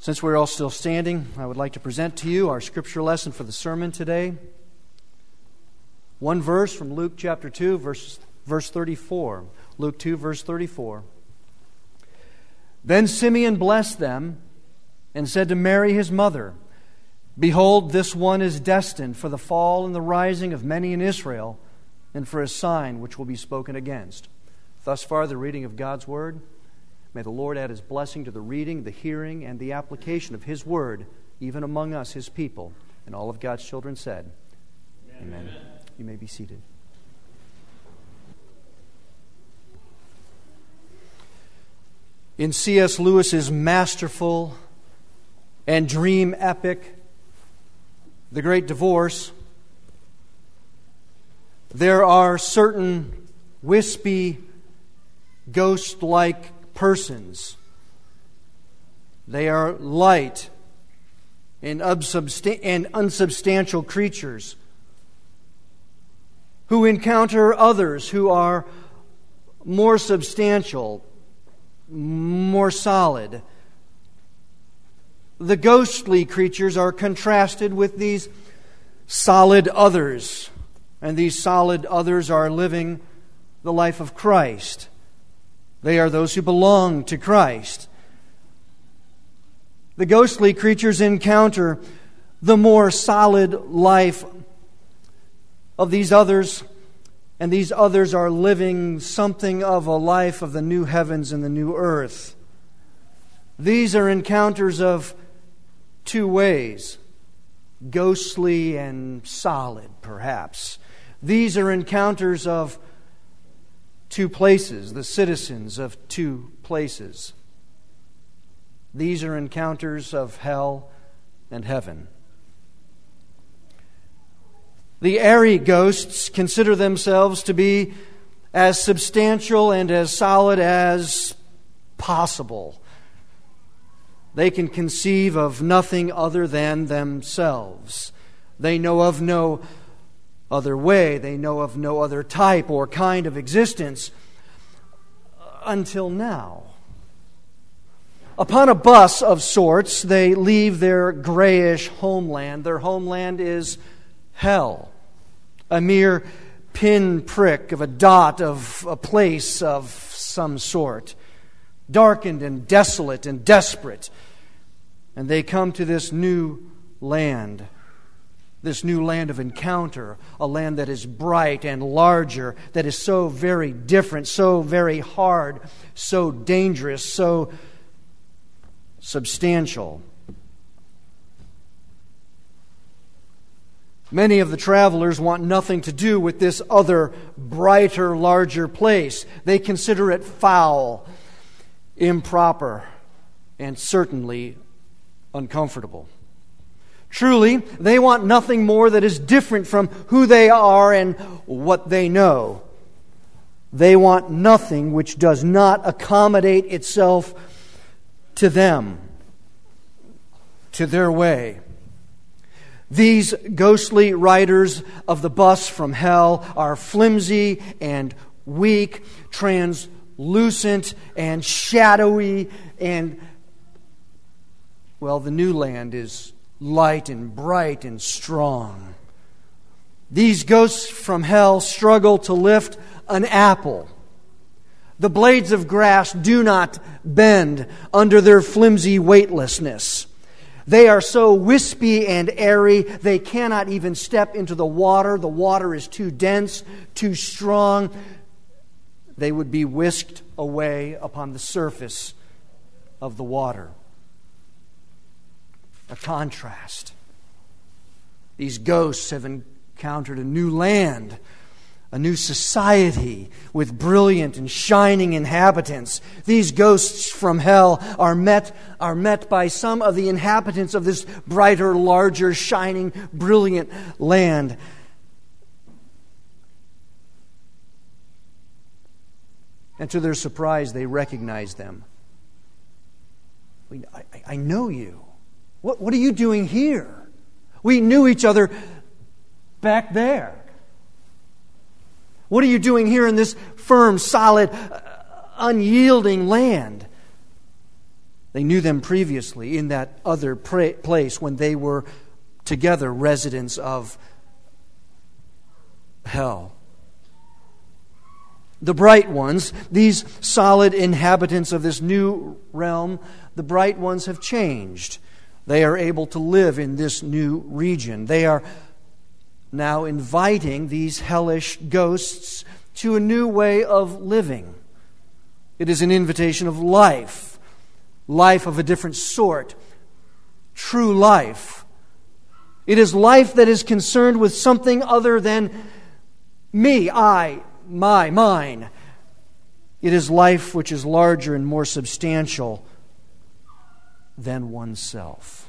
Since we're all still standing, I would like to present to you our scripture lesson for the sermon today. One verse from Luke chapter 2, verse 34. Luke 2, verse 34. Then Simeon blessed them and said to Mary his mother, Behold, this one is destined for the fall and the rising of many in Israel, and for a sign which will be spoken against. Thus far, the reading of God's Word. May the Lord add His blessing to the reading, the hearing, and the application of His Word, even among us, His people. And all of God's children said, Amen. Amen. You may be seated. In C.S. Lewis's masterful and dream epic, The Great Divorce, there are certain wispy, ghost-like persons. They are light and unsubstantial creatures who encounter others who are more substantial, more solid. The ghostly creatures are contrasted with these solid others, and these solid others are living the life of Christ. They are those who belong to Christ. The ghostly creatures encounter the more solid life of these others, and these others are living something of a life of the new heavens and the new earth. These are encounters of two ways, ghostly and solid, perhaps. These are encounters of two places, the citizens of two places. These are encounters of hell and heaven. The airy ghosts consider themselves to be as substantial and as solid as possible. They can conceive of nothing other than themselves. They know of no other way. They know of no other type or kind of existence until now. Upon a bus of sorts, they leave their grayish homeland. Their homeland is hell, a mere pinprick of a dot of a place of some sort, darkened and desolate and desperate. And they come to this new land of encounter, a land that is bright and larger, that is so very different, so very hard, so dangerous, so substantial. Many of the travelers want nothing to do with this other, brighter, larger place. They consider it foul, improper, and certainly uncomfortable. Truly, they want nothing more that is different from who they are and what they know. They want nothing which does not accommodate itself to them, to their way. These ghostly riders of the bus from hell are flimsy and weak, translucent and shadowy, and, well, the new land is light and bright and strong. These ghosts from hell struggle to lift an apple. The blades of grass do not bend under their flimsy weightlessness. They are so wispy and airy, they cannot even step into the water. The water is too dense, too strong. They would be whisked away upon the surface of the water. A contrast. These ghosts have encountered a new land, a new society with brilliant and shining inhabitants. These ghosts from hell are met by some of the inhabitants of this brighter, larger, shining, brilliant land. And to their surprise, they recognize them. I know you. What are you doing here? We knew each other back there. What are you doing here in this firm, solid, unyielding land? They knew them previously in that other place when they were together residents of hell. The bright ones, these solid inhabitants of this new realm, the bright ones have changed. They are able to live in this new region. They are now inviting these hellish ghosts to a new way of living. It is an invitation of life, life of a different sort, true life. It is life that is concerned with something other than me, I, my, mine. It is life which is larger and more substantial than oneself.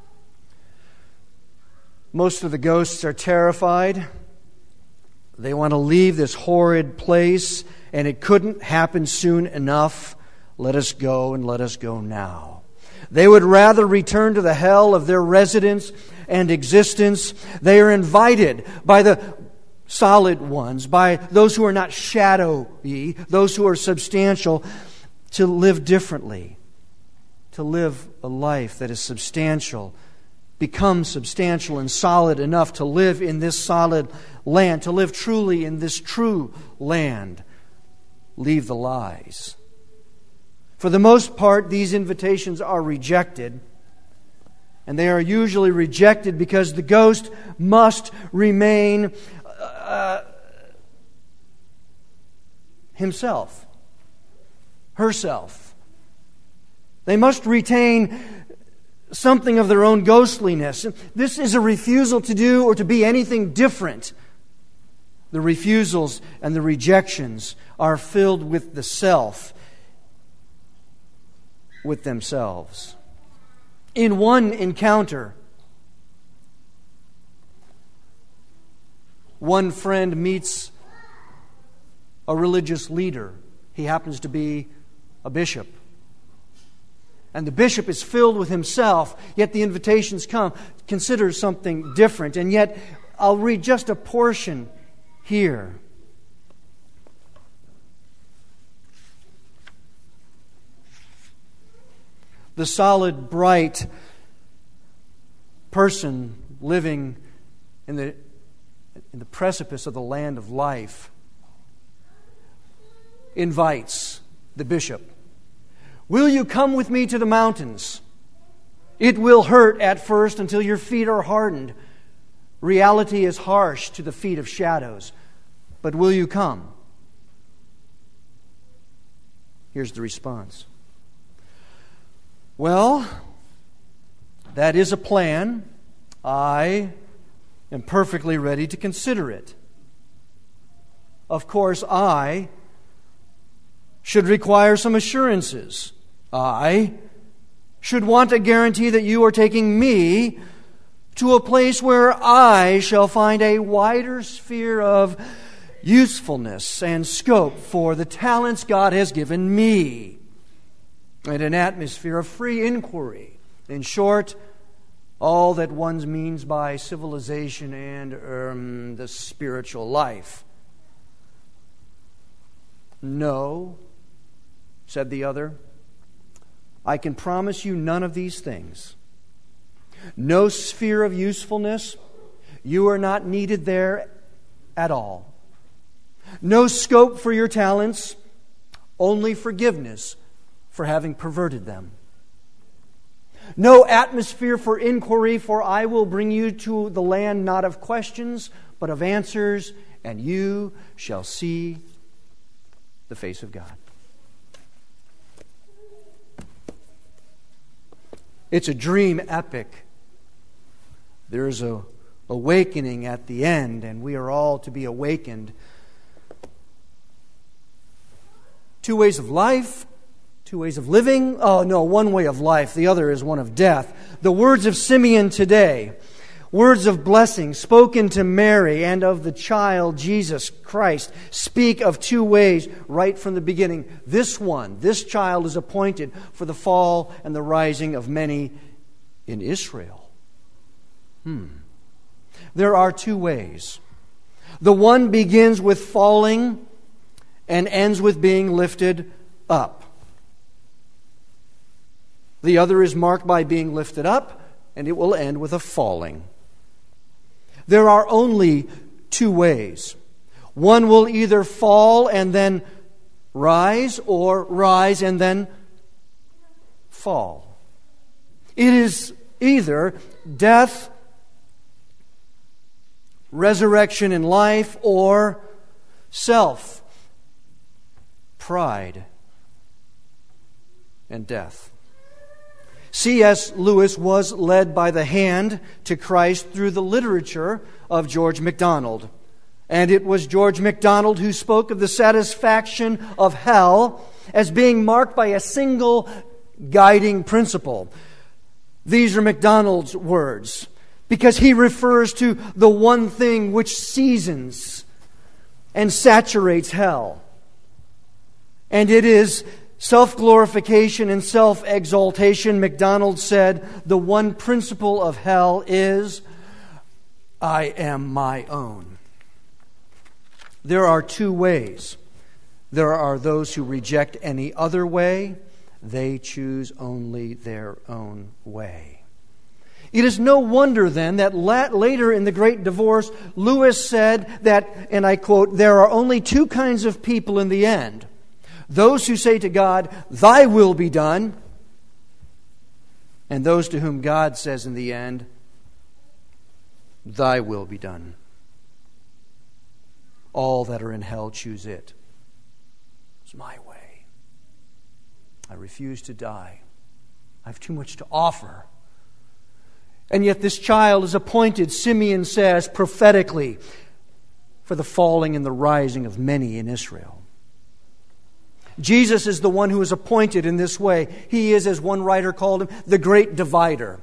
Most of the ghosts are terrified. They want to leave this horrid place, and it couldn't happen soon enough. Let us go, and let us go now. They would rather return to the hell of their residence and existence. They are invited by the solid ones, by those who are not shadowy, those who are substantial, to live differently, to live a life that is substantial, become substantial and solid enough to live in this solid land, to live truly in this true land. Leave the lies. For the most part, these invitations are rejected. And they are usually rejected because the ghost must remain himself, herself. They must retain something of their own ghostliness. This is a refusal to do or to be anything different. The refusals and the rejections are filled with the self, with themselves. In one encounter, one friend meets a religious leader. He happens to be a bishop. And the bishop is filled with himself, yet the invitations come. Consider something different. And yet, I'll read just a portion here. The solid, bright person living in the precipice of the land of life invites the bishop. Will you come with me to the mountains? It will hurt at first until your feet are hardened. Reality is harsh to the feet of shadows. But will you come? Here's the response. Well, that is a plan. I am perfectly ready to consider it. Of course, I should require some assurances. I should want a guarantee that you are taking me to a place where I shall find a wider sphere of usefulness and scope for the talents God has given me, and an atmosphere of free inquiry. In short, all that one means by civilization and the spiritual life. No, said the other, I can promise you none of these things. No sphere of usefulness. You are not needed there at all. No scope for your talents. Only forgiveness for having perverted them. No atmosphere for inquiry, for I will bring you to the land not of questions, but of answers, and you shall see the face of God. It's a dream epic. There's a awakening at the end, and we are all to be awakened. Two ways of life, two ways of living. Oh no, one way of life, the other is one of death. The words of Simeon today, words of blessing spoken to Mary and of the child Jesus Christ, speak of two ways right from the beginning. This child is appointed for the fall and the rising of many in Israel. There are two ways. The one begins with falling and ends with being lifted up. The other is marked by being lifted up, and it will end with a falling. There are only two ways. One will either fall and then rise, or rise and then fall. It is either death, resurrection in life, or self, pride, and death. C.S. Lewis was led by the hand to Christ through the literature of George MacDonald. And it was George MacDonald who spoke of the satisfaction of hell as being marked by a single guiding principle. These are MacDonald's words, because he refers to the one thing which seasons and saturates hell. And it is self-glorification and self-exaltation. MacDonald said, the one principle of hell is, I am my own. There are two ways. There are those who reject any other way. They choose only their own way. It is no wonder then that later in the Great Divorce, Lewis said that, and I quote, there are only two kinds of people in the end. Those who say to God, thy will be done, and those to whom God says in the end, thy will be done. All that are in hell choose it. It's my way. I refuse to die. I have too much to offer. And yet this child is appointed, Simeon says prophetically, for the falling and the rising of many in Israel. Jesus is the one who is appointed in this way. He is, as one writer called him, the great divider.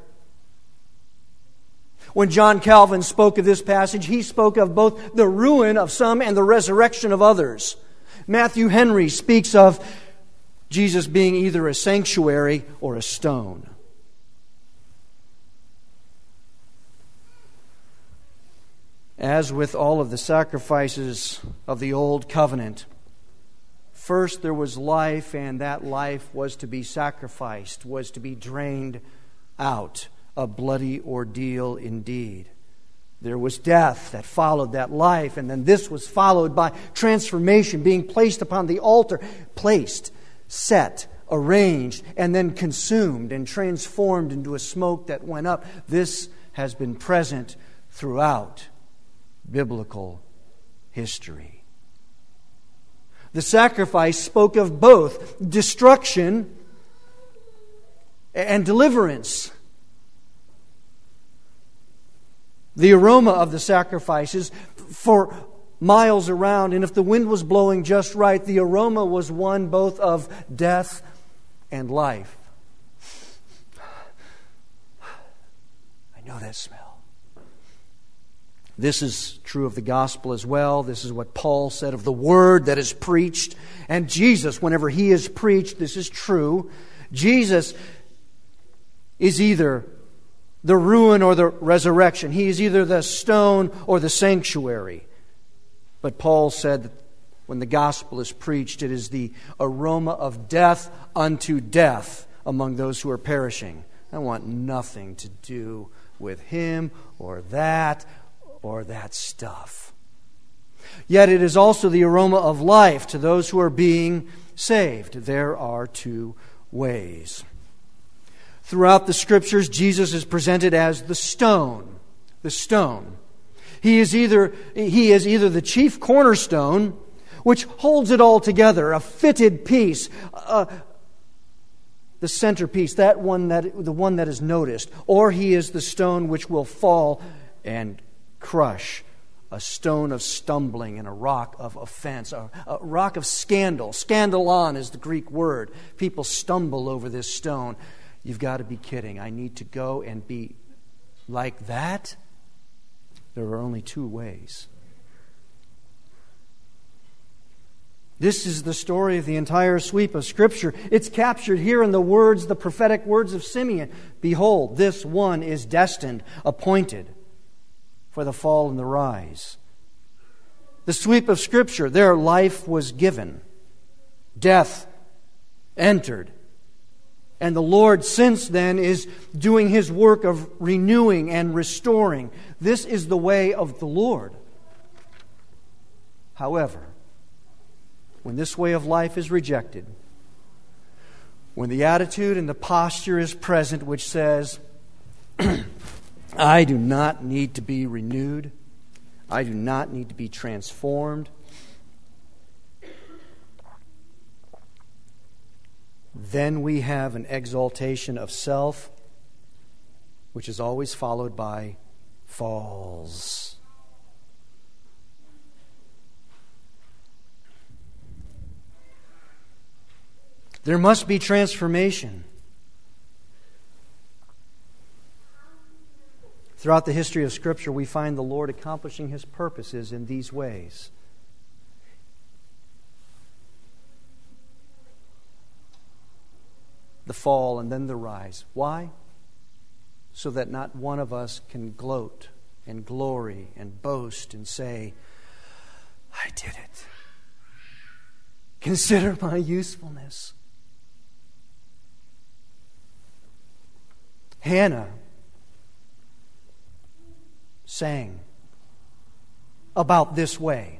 When John Calvin spoke of this passage, he spoke of both the ruin of some and the resurrection of others. Matthew Henry speaks of Jesus being either a sanctuary or a stone. As with all of the sacrifices of the Old Covenant, first there was life, and that life was to be sacrificed, was to be drained out. A bloody ordeal indeed. There was death that followed that life, and then this was followed by transformation, being placed upon the altar, placed, set, arranged, and then consumed and transformed into a smoke that went up. This has been present throughout biblical history. The sacrifice spoke of both destruction and deliverance. The aroma of the sacrifices for miles around, and if the wind was blowing just right, the aroma was one both of death and life. I know that smell. This is true of the gospel as well. This is what Paul said of the word that is preached. And Jesus, whenever he is preached, this is true. Jesus is either the ruin or the resurrection. He is either the stone or the sanctuary. But Paul said that when the gospel is preached, it is the aroma of death unto death among those who are perishing. I want nothing to do with him or that stuff. Yet it is also the aroma of life to those who are being saved. There are two ways. Throughout the Scriptures, Jesus is presented as the stone. The stone. He is either the chief cornerstone, which holds it all together, a fitted piece, the centerpiece, the one that is noticed, or he is the stone which will fall and crush, a stone of stumbling and a rock of offense, a rock of scandal. Scandalon is the Greek word. People stumble over this stone. You've got to be kidding. I need to go and be like that? There are only two ways. This is the story of the entire sweep of Scripture. It's captured here in the words, the prophetic words of Simeon. Behold, this one is destined, appointed for the fall and the rise. The sweep of Scripture, their life was given. Death entered. And the Lord, since then, is doing His work of renewing and restoring. This is the way of the Lord. However, when this way of life is rejected, when the attitude and the posture is present which says, I do not need to be renewed, I do not need to be transformed, then we have an exaltation of self, which is always followed by falls. There must be transformation. Throughout the history of Scripture, we find the Lord accomplishing His purposes in these ways. The fall and then the rise. Why? So that not one of us can gloat and glory and boast and say, I did it. Consider my usefulness. Hannah sang about this way.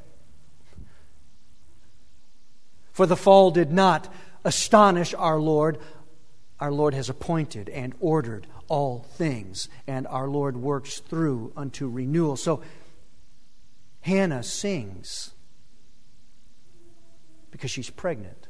For the fall did not astonish our Lord. Our Lord has appointed and ordered all things, and our Lord works through unto renewal. So Hannah sings because she's pregnant.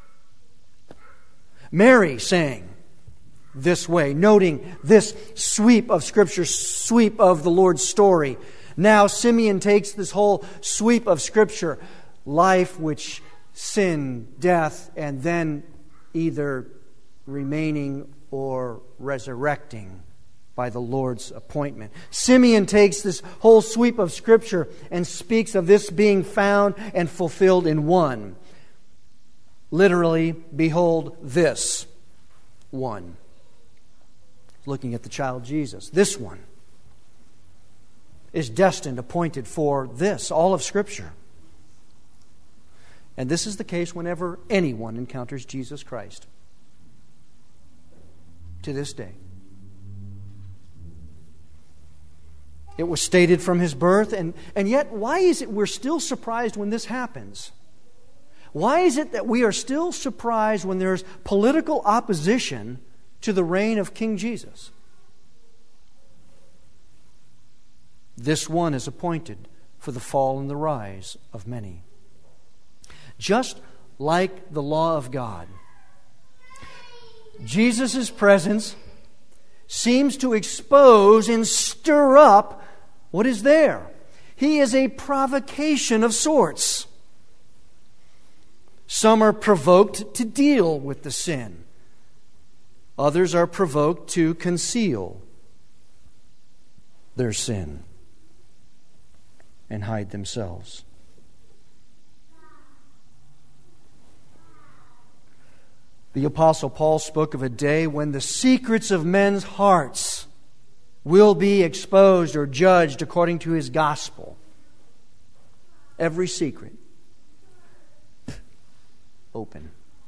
Mary sang this way, noting this sweep of Scripture, sweep of the Lord's story. Now Simeon takes this whole sweep of Scripture, life which sin, death, and then either remaining or resurrecting by the Lord's appointment. Simeon takes this whole sweep of Scripture and speaks of this being found and fulfilled in one. Literally, behold this one. Looking at the child Jesus. This one is destined, appointed for this, all of Scripture. And this is the case whenever anyone encounters Jesus Christ. To this day. It was stated from His birth, and yet why is it we're still surprised when this happens? Why is it that we are still surprised when there's political opposition to the reign of King Jesus? This one is appointed for the fall and the rise of many. Just like the law of God, Jesus' presence seems to expose and stir up what is there. He is a provocation of sorts. Some are provoked to deal with the sin. Others are provoked to conceal their sin and hide themselves. The Apostle Paul spoke of a day when the secrets of men's hearts will be exposed or judged according to his gospel. Every secret open.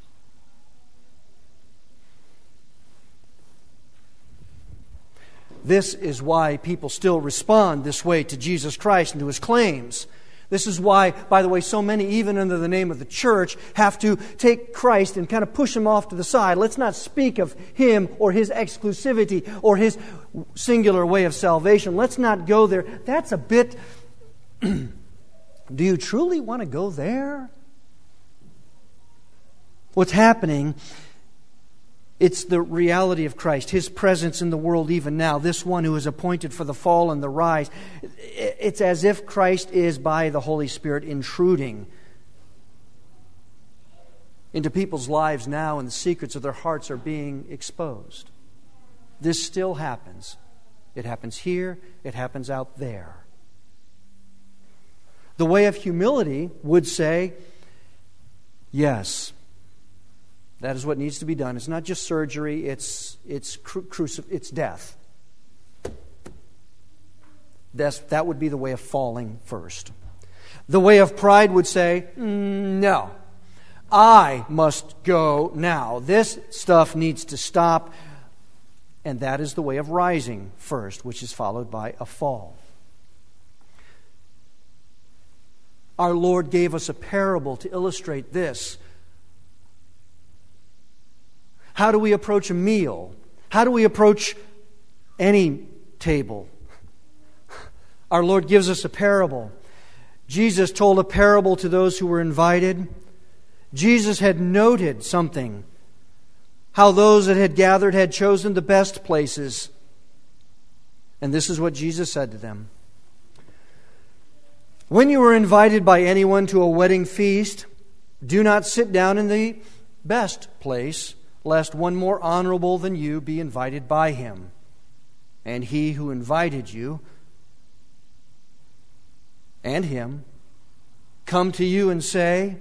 This is why people still respond this way to Jesus Christ and to His claims. This is why, by the way, so many, even under the name of the church, have to take Christ and kind of push Him off to the side. Let's not speak of Him or His exclusivity or His singular way of salvation. Let's not go there. That's a bit... Do you truly want to go there? What's happening, it's the reality of Christ, His presence in the world even now, this one who is appointed for the fall and the rise. It's as if Christ is, by the Holy Spirit, intruding into people's lives now, and the secrets of their hearts are being exposed. This still happens. It happens here, it happens out there. The way of humility would say, yes, that is what needs to be done. It's not just surgery, it's death. That would be the way of falling first. The way of pride would say, no, I must go now. This stuff needs to stop. And that is the way of rising first, which is followed by a fall. Our Lord gave us a parable to illustrate this. How do we approach a meal? How do we approach any table? Our Lord gives us a parable. Jesus told a parable to those who were invited. Jesus had noted something. How those that had gathered had chosen the best places. And this is what Jesus said to them. When you are invited by anyone to a wedding feast, do not sit down in the best place, lest one more honorable than you be invited by him. And he who invited you and him come to you and say,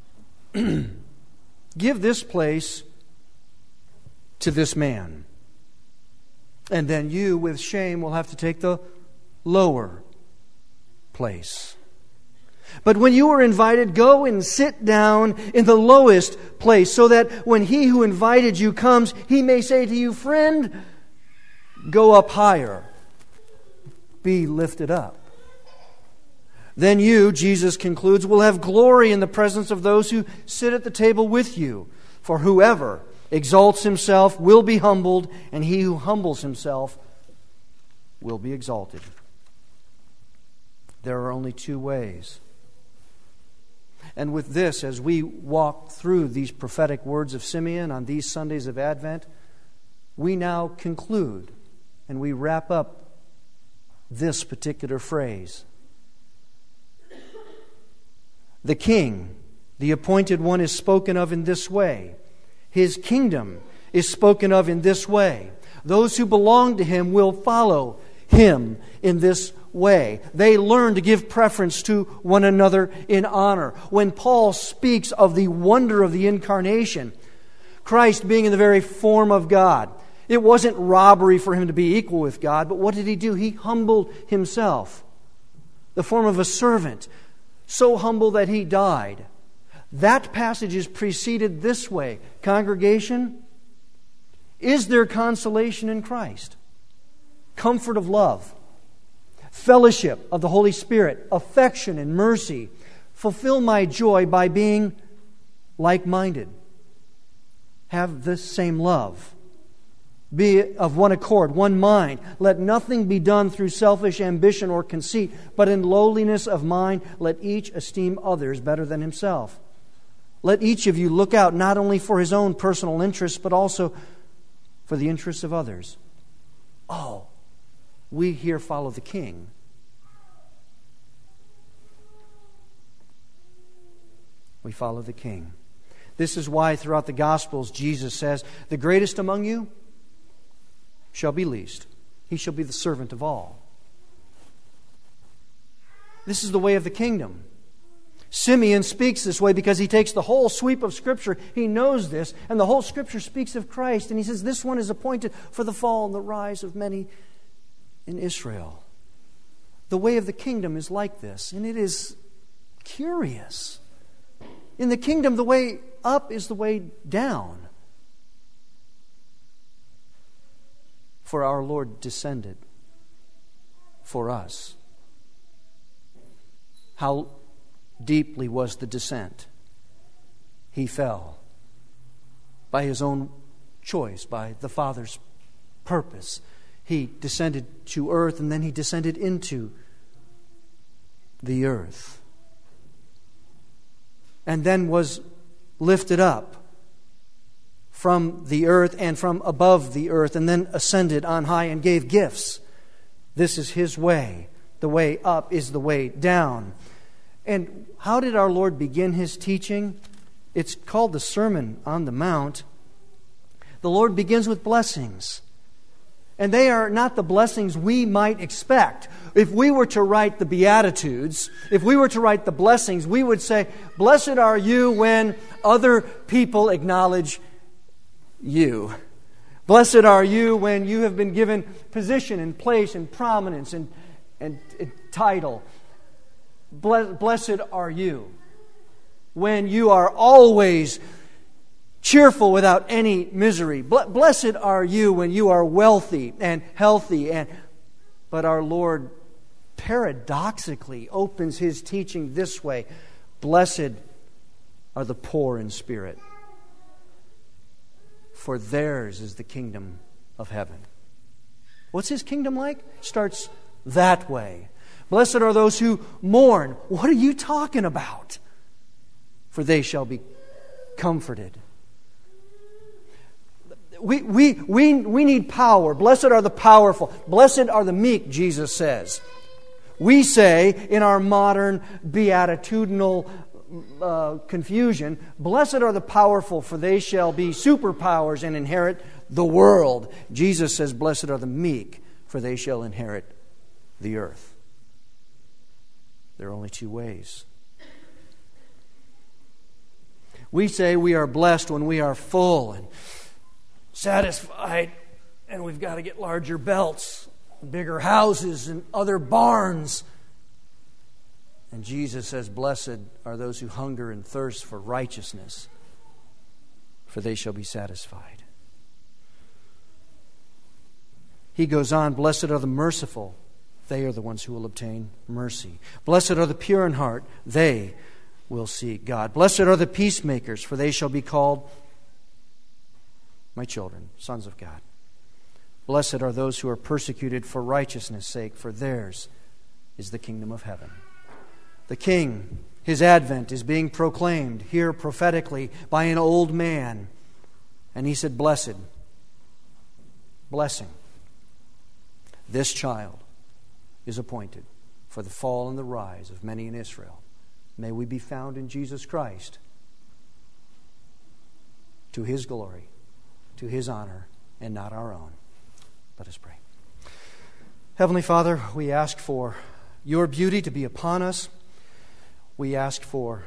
give this place to this man. And then you, with shame, will have to take the lower place. But when you are invited, go and sit down in the lowest place, so that when he who invited you comes, he may say to you, friend, go up higher, be lifted up. Then you, Jesus concludes, will have glory in the presence of those who sit at the table with you. For whoever exalts himself will be humbled, and he who humbles himself will be exalted. There are only two ways. And with this, as we walk through these prophetic words of Simeon on these Sundays of Advent, we now conclude and we wrap up this particular phrase. The King, the Appointed One, is spoken of in this way. His kingdom is spoken of in this way. Those who belong to Him will follow Him in this way. They learn to give preference to one another in honor. When Paul speaks of the wonder of the incarnation, Christ being in the very form of God, it wasn't robbery for Him to be equal with God, but what did He do? He humbled Himself, the form of a servant, so humble that He died. That passage is preceded this way. Congregation, is there consolation in Christ? Comfort of love, fellowship of the Holy Spirit, affection and mercy. Fulfill my joy by being like-minded. Have this same love. Be of one accord, one mind. Let nothing be done through selfish ambition or conceit, but in lowliness of mind let each esteem others better than himself. Let each of you look out not only for his own personal interests, but also for the interests of others. Oh, we here follow the King. We follow the King. This is why throughout the Gospels Jesus says, the greatest among you shall be least. He shall be the servant of all. This is the way of the kingdom. Simeon speaks this way because he takes the whole sweep of Scripture. He knows this, and the whole Scripture speaks of Christ. And he says, this one is appointed for the fall and the rise of many in Israel. The way of the kingdom is like this, and it is curious. In the kingdom, the way up is the way down. For our Lord descended for us. How deeply was the descent? He fell by His own choice, by the Father's purpose. He descended to earth, and then He descended into the earth. And then was lifted up from the earth and from above the earth, and then ascended on high and gave gifts. This is His way. The way up is the way down. And how did our Lord begin His teaching? It's called the Sermon on the Mount. The Lord begins with blessings. And they are not the blessings we might expect. If we were to write the Beatitudes, if we were to write the blessings, we would say, blessed are you when other people acknowledge you. Blessed are you when you have been given position and place and prominence and title. Blessed are you when you are always cheerful without any misery. Blessed are you when you are wealthy and healthy. But our Lord paradoxically opens His teaching this way: blessed are the poor in spirit, for theirs is the kingdom of heaven. What's His kingdom like? Starts that way. Blessed are those who mourn. What are you talking about? For they shall be comforted. We need power. Blessed are the powerful. Blessed are the meek, Jesus says. We say in our modern beatitudinal confusion, blessed are the powerful, for they shall be superpowers and inherit the world. Jesus says, blessed are the meek, for they shall inherit the earth. There are only two ways. We say we are blessed when we are full and satisfied, and we've got to get larger belts, bigger houses, and other barns. And Jesus says, blessed are those who hunger and thirst for righteousness, for they shall be satisfied. He goes on, blessed are the merciful, they are the ones who will obtain mercy. Blessed are the pure in heart, they will see God. Blessed are the peacemakers, for they shall be called my children, sons of God. Blessed are those who are persecuted for righteousness' sake, for theirs is the kingdom of heaven. The King, His advent is being proclaimed here prophetically by an old man. And he said, blessed, blessing. This child is appointed for the fall and the rise of many in Israel. May we be found in Jesus Christ, to His glory, to His honor, and not our own. Let us pray. Heavenly Father, we ask for Your beauty to be upon us. We ask for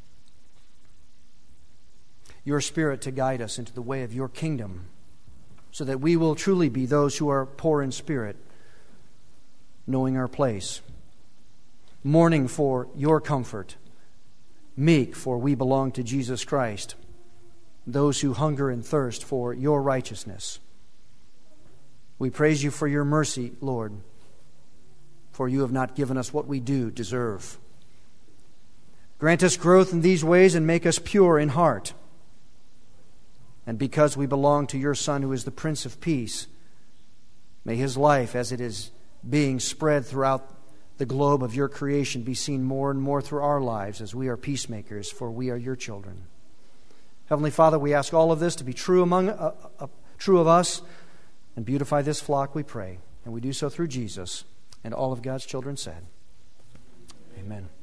Your Spirit to guide us into the way of Your kingdom, so that we will truly be those who are poor in spirit, knowing our place, mourning for Your comfort, meek, for we belong to Jesus Christ, those who hunger and thirst for Your righteousness. We praise You for Your mercy, Lord, for You have not given us what we do deserve. Grant us growth in these ways and make us pure in heart. And because we belong to Your Son, who is the Prince of Peace, may His life, as it is being spread throughout the globe of Your creation, be seen more and more through our lives as we are peacemakers, for we are Your children. Heavenly Father, we ask all of this to be true true of us, and beautify this flock, we pray. And we do so through Jesus. And all of God's children said, amen.